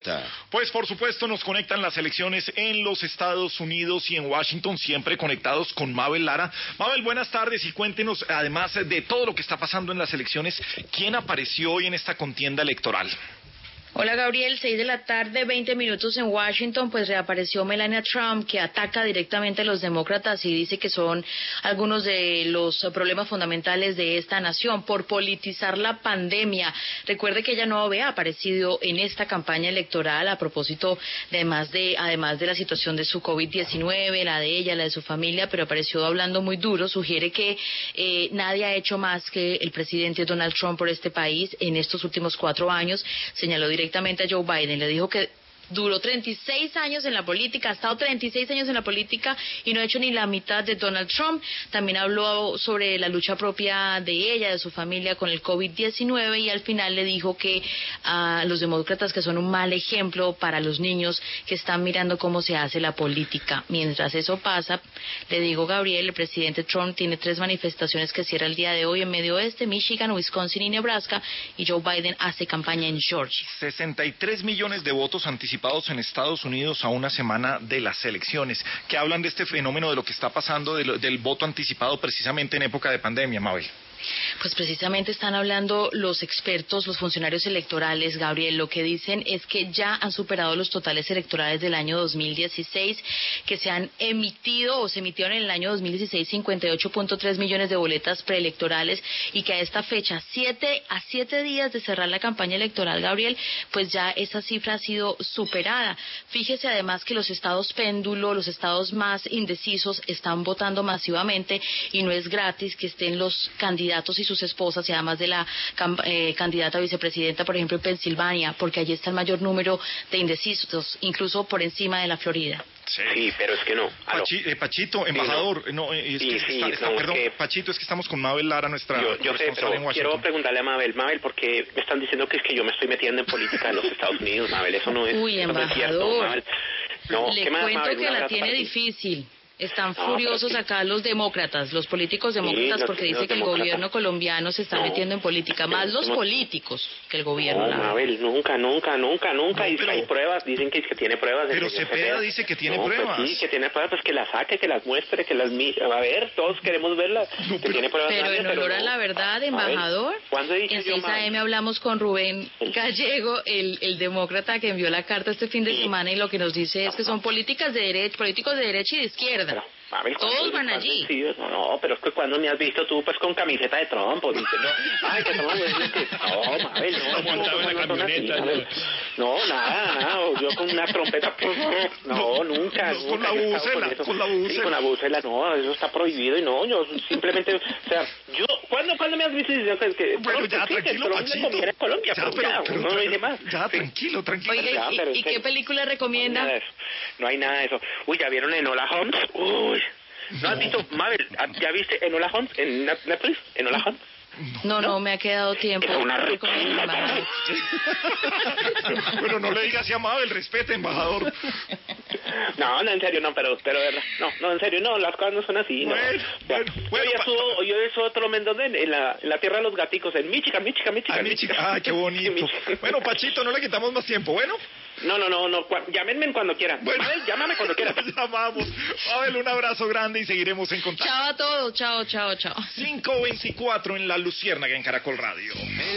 conecta? Pues por supuesto nos conectan las elecciones en los Estados Unidos y en Washington, siempre conectados con Mabel Lara. Mabel, buenas tardes y cuéntenos, además de todo lo que está pasando en las elecciones, ¿quién apareció hoy en esta contienda electoral? Hola Gabriel, 6 de la tarde, 20 minutos en Washington, pues reapareció Melania Trump, que ataca directamente a los demócratas y dice que son algunos de los problemas fundamentales de esta nación por politizar la pandemia. Recuerde que ella no había aparecido en esta campaña electoral a propósito además de la situación de su COVID-19, la de ella, la de su familia, pero apareció hablando muy duro. Sugiere que nadie ha hecho más que el presidente Donald Trump por este país en estos últimos 4 años. Señaló directamente a Joe Biden, le dijo que duró 36 años en la política, ha estado 36 años en la política y no ha hecho ni la mitad de Donald Trump. También habló sobre la lucha propia de ella, de su familia con el COVID-19 y al final le dijo que a los demócratas que son un mal ejemplo para los niños que están mirando cómo se hace la política. Mientras eso pasa, le digo, Gabriel, el presidente Trump tiene 3 manifestaciones que cierra el día de hoy en Medio Oeste, Michigan, Wisconsin y Nebraska, y Joe Biden hace campaña en Georgia. 63 millones de votos anticipados en Estados Unidos a una semana de las elecciones, que hablan de este fenómeno de lo que está pasando del voto anticipado precisamente en época de pandemia, Mabel. Pues precisamente están hablando los expertos, los funcionarios electorales, Gabriel, lo que dicen es que ya han superado los totales electorales del año 2016, que se han emitido o se emitieron en el año 2016 58.3 millones de boletas preelectorales y que a esta fecha, 7 días de cerrar la campaña electoral, Gabriel, pues ya esa cifra ha sido superada. Fíjese además que los estados péndulo, los estados más indecisos están votando masivamente y no es gratis que estén los candidatos y sus esposas y además de la candidata a vicepresidenta, por ejemplo, en Pensilvania, porque allí está el mayor número de indecisos, incluso por encima de la Florida. Sí, pero es que no. Pachito, embajador, Pachito, es que estamos con Mabel Lara, nuestra yo sé, pero quiero preguntarle a Mabel, porque me están diciendo que es que yo me estoy metiendo en política de los Estados Unidos, Mabel, eso no es. Uy, embajador, no es cierto, Mabel. No, le cuento Mabel, que la tiene difícil. Están furiosos acá los demócratas, los políticos demócratas, porque dice que el gobierno colombiano se está metiendo en política, más los políticos que el gobierno. No, Mabel, nunca. No, pero, hay pruebas, dicen que tiene pruebas. Pero Cepeda dice que tiene pruebas. Pues sí, que tiene pruebas, pues que las saque, que las muestre, que las mire. A ver, todos queremos verlas. Que tiene pruebas. Pero en honor a la verdad, embajador, ¿cuándo he dicho en yo, 6am hablamos con Rubén Gallego, el demócrata que envió la carta este fin de semana, y lo que nos dice es que son políticos de derecha y de izquierda. Mabel, todos van allí. No, pero es que cuando me has visto tú pues con camiseta de Trump, diciendo, ay, que somos no, Mabel, no, nada, yo con una trompeta, no, nunca. Con la bucela. Sí, con la bucela, no, eso está prohibido y no, yo simplemente, o sea, ¿cuándo me has visto diciendo que bueno, ya, tranquilo, Pachito. Colombia, pero no dice más. Ya, tranquilo. Oiga, ¿y qué película recomienda? No hay nada de eso. Uy, ¿ya vieron Enola Holmes? Uy. ¿No has visto, Mabel? ¿Ya viste Enola Holmes en Netflix? ¿Enola Holmes? No me ha quedado tiempo. Es una Bueno, no le digas así a Mabel, respete, embajador. No, en serio, no, pero verdad. No, en serio, no, las cosas no son así. Bueno, yo eso otro ¿dónde? En la tierra de los gaticos, en Michigan. Ah, qué bonito. Bueno, Pachito, no le quitamos más tiempo, ¿bueno? No, llámenme cuando quieran. Bueno, Mabel, llámame cuando quieran. Llamamos. Mabel, un abrazo grande y seguiremos en contacto. Chao a todos, chao. 5:24 en La Luciérnaga en Caracol Radio.